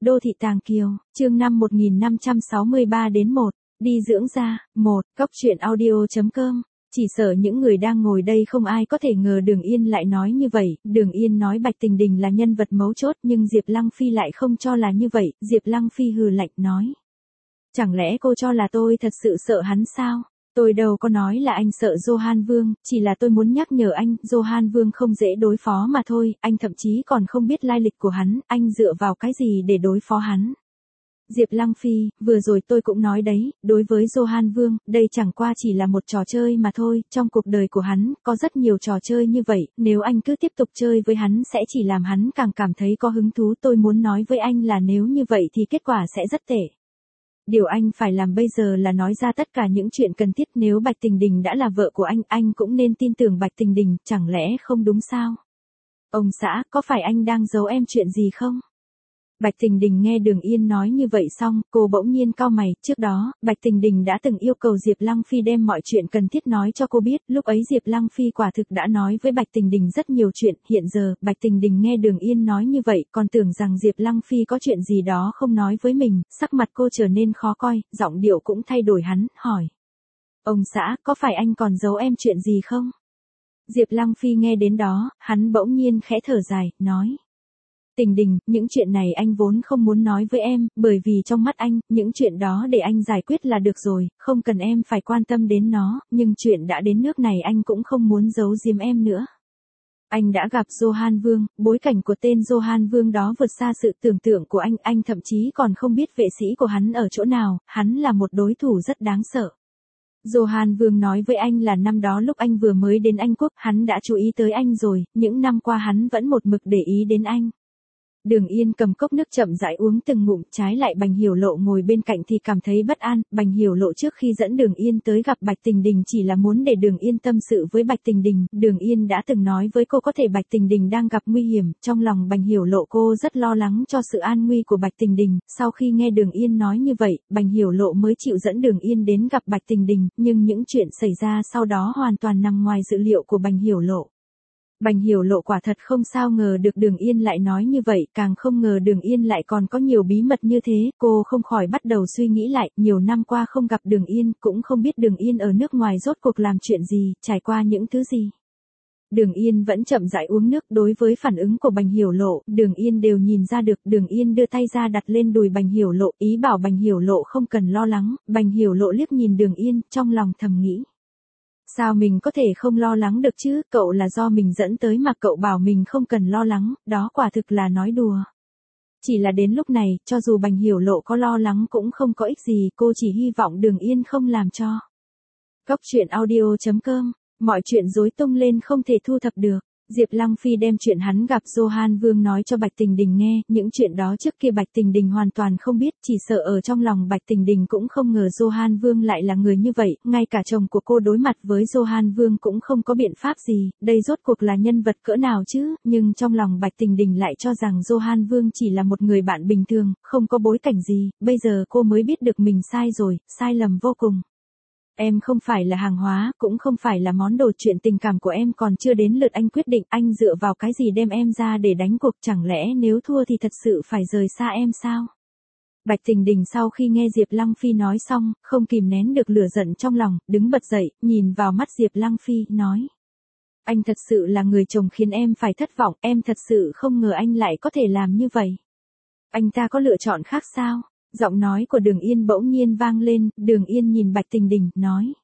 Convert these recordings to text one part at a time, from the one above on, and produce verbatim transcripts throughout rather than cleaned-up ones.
Đô thị Tàng Kiều, chương năm một nghìn năm trăm sáu mươi ba đến một, đi dưỡng da, một, Cóc truyện audio.com. Chỉ sợ những người đang ngồi đây không ai có thể ngờ Đường Yên lại nói như vậy, Đường Yên nói Bạch Tình Đình là nhân vật mấu chốt nhưng Diệp Lăng Phi lại không cho là như vậy, Diệp Lăng Phi hừ lạnh nói. Chẳng lẽ cô cho là tôi thật sự sợ hắn sao? Tôi đâu có nói là anh sợ Johan Vương, chỉ là tôi muốn nhắc nhở anh, Johan Vương không dễ đối phó mà thôi, anh thậm chí còn không biết lai lịch của hắn, anh dựa vào cái gì để đối phó hắn. Diệp Lăng Phi, vừa rồi tôi cũng nói đấy, đối với Johan Vương, đây chẳng qua chỉ là một trò chơi mà thôi, trong cuộc đời của hắn, có rất nhiều trò chơi như vậy, nếu anh cứ tiếp tục chơi với hắn sẽ chỉ làm hắn càng cảm thấy có hứng thú. Tôi muốn nói với anh là nếu như vậy thì kết quả sẽ rất tệ. Điều anh phải làm bây giờ là nói ra tất cả những chuyện cần thiết. Nếu Bạch Tình Đình đã là vợ của anh, anh cũng nên tin tưởng Bạch Tình Đình, chẳng lẽ không đúng sao? Ông xã, có phải anh đang giấu em chuyện gì không? Bạch Tình Đình nghe Đường Yên nói như vậy xong, cô bỗng nhiên cau mày, trước đó, Bạch Tình Đình đã từng yêu cầu Diệp Lăng Phi đem mọi chuyện cần thiết nói cho cô biết, lúc ấy Diệp Lăng Phi quả thực đã nói với Bạch Tình Đình rất nhiều chuyện, hiện giờ, Bạch Tình Đình nghe Đường Yên nói như vậy, còn tưởng rằng Diệp Lăng Phi có chuyện gì đó không nói với mình, sắc mặt cô trở nên khó coi, giọng điệu cũng thay đổi hắn, hỏi. Ông xã, có phải anh còn giấu em chuyện gì không? Diệp Lăng Phi nghe đến đó, hắn bỗng nhiên khẽ thở dài, nói. Tình Đình, những chuyện này anh vốn không muốn nói với em, bởi vì trong mắt anh, những chuyện đó để anh giải quyết là được rồi, không cần em phải quan tâm đến nó, nhưng chuyện đã đến nước này anh cũng không muốn giấu giếm em nữa. Anh đã gặp Johan Vương, bối cảnh của tên Johan Vương đó vượt xa sự tưởng tượng của anh, anh thậm chí còn không biết vệ sĩ của hắn ở chỗ nào, hắn là một đối thủ rất đáng sợ. Johan Vương nói với anh là năm đó lúc anh vừa mới đến Anh Quốc, hắn đã chú ý tới anh rồi, những năm qua hắn vẫn một mực để ý đến anh. Đường Yên cầm cốc nước chậm rãi uống từng ngụm, trái lại Bành Hiểu Lộ ngồi bên cạnh thì cảm thấy bất an. Bành Hiểu Lộ trước khi dẫn Đường Yên tới gặp Bạch Tình Đình chỉ là muốn để Đường Yên tâm sự với Bạch Tình Đình. Đường Yên đã từng nói với cô có thể Bạch Tình Đình đang gặp nguy hiểm, trong lòng Bành Hiểu Lộ cô rất lo lắng cho sự an nguy của Bạch Tình Đình. Sau khi nghe Đường Yên nói như vậy, Bành Hiểu Lộ mới chịu dẫn Đường Yên đến gặp Bạch Tình Đình, nhưng những chuyện xảy ra sau đó hoàn toàn nằm ngoài dự liệu của Bành Hiểu Lộ. Bành Hiểu Lộ quả thật không sao ngờ được Đường Yên lại nói như vậy, càng không ngờ Đường Yên lại còn có nhiều bí mật như thế, cô không khỏi bắt đầu suy nghĩ lại, nhiều năm qua không gặp Đường Yên, cũng không biết Đường Yên ở nước ngoài rốt cuộc làm chuyện gì, trải qua những thứ gì. Đường Yên vẫn chậm rãi uống nước, đối với phản ứng của Bành Hiểu Lộ, Đường Yên đều nhìn ra được. Đường Yên đưa tay ra đặt lên đùi Bành Hiểu Lộ, ý bảo Bành Hiểu Lộ không cần lo lắng. Bành Hiểu Lộ liếc nhìn Đường Yên, trong lòng thầm nghĩ. Sao mình có thể không lo lắng được chứ, cậu là do mình dẫn tới mà cậu bảo mình không cần lo lắng, đó quả thực là nói đùa. Chỉ là đến lúc này, cho dù Bành Hiểu Lộ có lo lắng cũng không có ích gì, cô chỉ hy vọng Đường Yên không làm cho. Cóc truyện audio.com, mọi chuyện rối tung lên không thể thu thập được. Diệp Lăng Phi đem chuyện hắn gặp Johan Vương nói cho Bạch Tình Đình nghe, những chuyện đó trước kia Bạch Tình Đình hoàn toàn không biết, chỉ sợ ở trong lòng Bạch Tình Đình cũng không ngờ Johan Vương lại là người như vậy, ngay cả chồng của cô đối mặt với Johan Vương cũng không có biện pháp gì, đây rốt cuộc là nhân vật cỡ nào chứ, nhưng trong lòng Bạch Tình Đình lại cho rằng Johan Vương chỉ là một người bạn bình thường, không có bối cảnh gì, bây giờ cô mới biết được mình sai rồi, sai lầm vô cùng. Em không phải là hàng hóa, cũng không phải là món đồ, chuyện tình cảm của em còn chưa đến lượt anh quyết định, anh dựa vào cái gì đem em ra để đánh cuộc, chẳng lẽ nếu thua thì thật sự phải rời xa em sao? Bạch Tình Đình sau khi nghe Diệp Lăng Phi nói xong, không kìm nén được lửa giận trong lòng, đứng bật dậy, nhìn vào mắt Diệp Lăng Phi, nói. Anh thật sự là người chồng khiến em phải thất vọng, em thật sự không ngờ anh lại có thể làm như vậy. Anh ta có lựa chọn khác sao? Giọng nói của Đường Yên bỗng nhiên vang lên, Đường Yên nhìn Bạch Tình Đình, nói.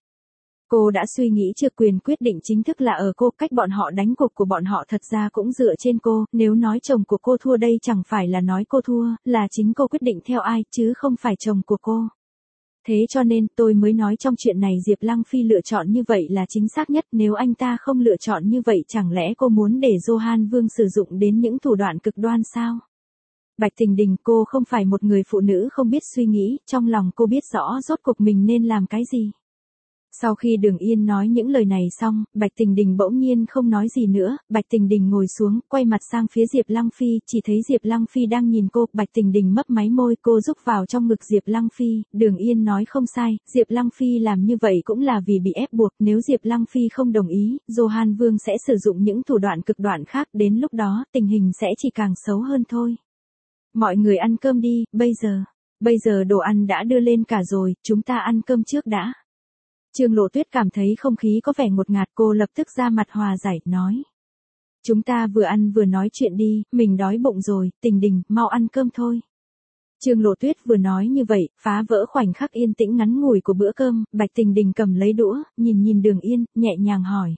Cô đã suy nghĩ chưa, quyền quyết định chính thức là ở cô, cách bọn họ đánh cuộc của bọn họ thật ra cũng dựa trên cô, nếu nói chồng của cô thua đây chẳng phải là nói cô thua, là chính cô quyết định theo ai, chứ không phải chồng của cô. Thế cho nên tôi mới nói trong chuyện này Diệp Lăng Phi lựa chọn như vậy là chính xác nhất, nếu anh ta không lựa chọn như vậy chẳng lẽ cô muốn để Johan Vương sử dụng đến những thủ đoạn cực đoan sao? Bạch Tình Đình, cô không phải một người phụ nữ không biết suy nghĩ, trong lòng cô biết rõ rốt cuộc mình nên làm cái gì. Sau khi Đường Yên nói những lời này xong, Bạch Tình Đình bỗng nhiên không nói gì nữa, Bạch Tình Đình ngồi xuống, quay mặt sang phía Diệp Lăng Phi, chỉ thấy Diệp Lăng Phi đang nhìn cô, Bạch Tình Đình mấp máy môi, cô rúc vào trong ngực Diệp Lăng Phi, Đường Yên nói không sai, Diệp Lăng Phi làm như vậy cũng là vì bị ép buộc, nếu Diệp Lăng Phi không đồng ý, Johan Vương sẽ sử dụng những thủ đoạn cực đoan khác, đến lúc đó, tình hình sẽ chỉ càng xấu hơn thôi. Mọi người ăn cơm đi, bây giờ. Bây giờ đồ ăn đã đưa lên cả rồi, chúng ta ăn cơm trước đã. Trương Lộ Tuyết cảm thấy không khí có vẻ ngột ngạt, cô lập tức ra mặt hòa giải, nói. Chúng ta vừa ăn vừa nói chuyện đi, mình đói bụng rồi, Tình Đình, mau ăn cơm thôi. Trương Lộ Tuyết vừa nói như vậy, phá vỡ khoảnh khắc yên tĩnh ngắn ngủi của bữa cơm, Bạch Tình Đình cầm lấy đũa, nhìn nhìn Đường Yên, nhẹ nhàng hỏi.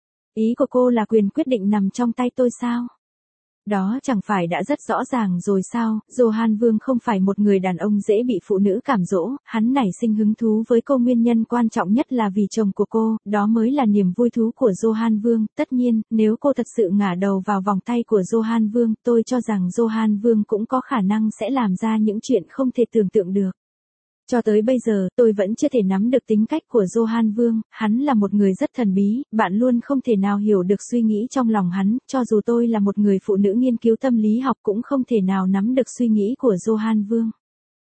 Ý của cô là quyền quyết định nằm trong tay tôi sao? Đó chẳng phải đã rất rõ ràng rồi sao, Johan Vương không phải một người đàn ông dễ bị phụ nữ cảm dỗ, hắn nảy sinh hứng thú với cô nguyên nhân quan trọng nhất là vì chồng của cô, đó mới là niềm vui thú của Johan Vương, tất nhiên, nếu cô thật sự ngả đầu vào vòng tay của Johan Vương, tôi cho rằng Johan Vương cũng có khả năng sẽ làm ra những chuyện không thể tưởng tượng được. Cho tới bây giờ, tôi vẫn chưa thể nắm được tính cách của Johan Vương, hắn là một người rất thần bí, bạn luôn không thể nào hiểu được suy nghĩ trong lòng hắn, cho dù tôi là một người phụ nữ nghiên cứu tâm lý học cũng không thể nào nắm được suy nghĩ của Johan Vương.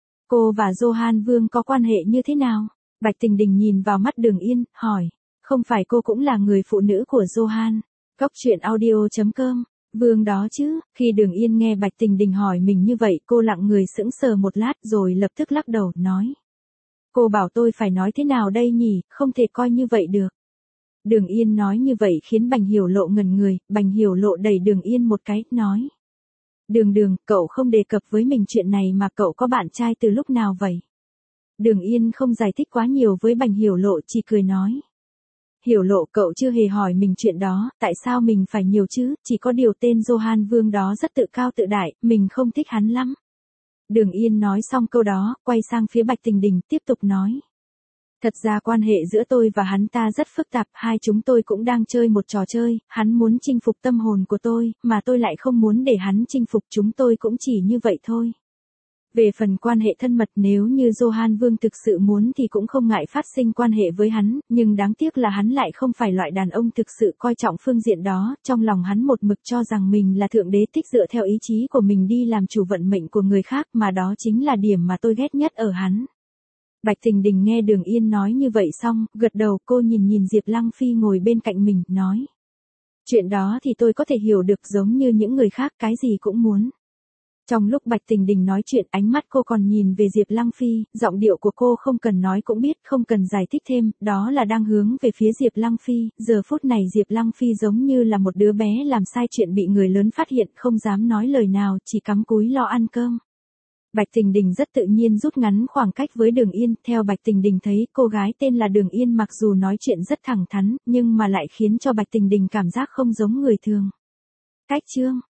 Cô và Johan Vương có quan hệ như thế nào? Bạch Tình Đình nhìn vào mắt Đường Yên, hỏi, không phải cô cũng là người phụ nữ của Johan? Cóc truyện audio chấm com Vương đó chứ, khi Đường Yên nghe Bạch Tình Đình hỏi mình như vậy, cô lặng người sững sờ một lát rồi lập tức lắc đầu, nói. Cô bảo tôi phải nói thế nào đây nhỉ, không thể coi như vậy được. Đường Yên nói như vậy khiến Bành Hiểu Lộ ngẩn người, Bành Hiểu Lộ đẩy Đường Yên một cái, nói. Đường Đường, cậu không đề cập với mình chuyện này mà cậu có bạn trai từ lúc nào vậy? Đường Yên không giải thích quá nhiều với Bành Hiểu Lộ, chỉ cười nói. Hiểu Lộ, cậu chưa hề hỏi mình chuyện đó, tại sao mình phải nhiều chứ, chỉ có điều tên Johan Vương đó rất tự cao tự đại, mình không thích hắn lắm. Đường Yên nói xong câu đó, quay sang phía Bạch Tình Đình, tiếp tục nói. Thật ra quan hệ giữa tôi và hắn ta rất phức tạp, hai chúng tôi cũng đang chơi một trò chơi, hắn muốn chinh phục tâm hồn của tôi, mà tôi lại không muốn để hắn chinh phục chúng tôi cũng chỉ như vậy thôi. Về phần quan hệ thân mật nếu như Johan Vương thực sự muốn thì cũng không ngại phát sinh quan hệ với hắn, nhưng đáng tiếc là hắn lại không phải loại đàn ông thực sự coi trọng phương diện đó, trong lòng hắn một mực cho rằng mình là thượng đế thích dựa theo ý chí của mình đi làm chủ vận mệnh của người khác mà đó chính là điểm mà tôi ghét nhất ở hắn. Bạch Tình Đình nghe Đường Yên nói như vậy xong, gật đầu, cô nhìn nhìn Diệp Lăng Phi ngồi bên cạnh mình, nói. Chuyện đó thì tôi có thể hiểu được, giống như những người khác cái gì cũng muốn. Trong lúc Bạch Tình Đình nói chuyện, ánh mắt cô còn nhìn về Diệp Lăng Phi, giọng điệu của cô không cần nói cũng biết, không cần giải thích thêm, đó là đang hướng về phía Diệp Lăng Phi, giờ phút này Diệp Lăng Phi giống như là một đứa bé làm sai chuyện bị người lớn phát hiện, không dám nói lời nào, chỉ cắm cúi lo ăn cơm. Bạch Tình Đình rất tự nhiên rút ngắn khoảng cách với Đường Yên, theo Bạch Tình Đình thấy, cô gái tên là Đường Yên mặc dù nói chuyện rất thẳng thắn, nhưng mà lại khiến cho Bạch Tình Đình cảm giác không giống người thường. Cách chương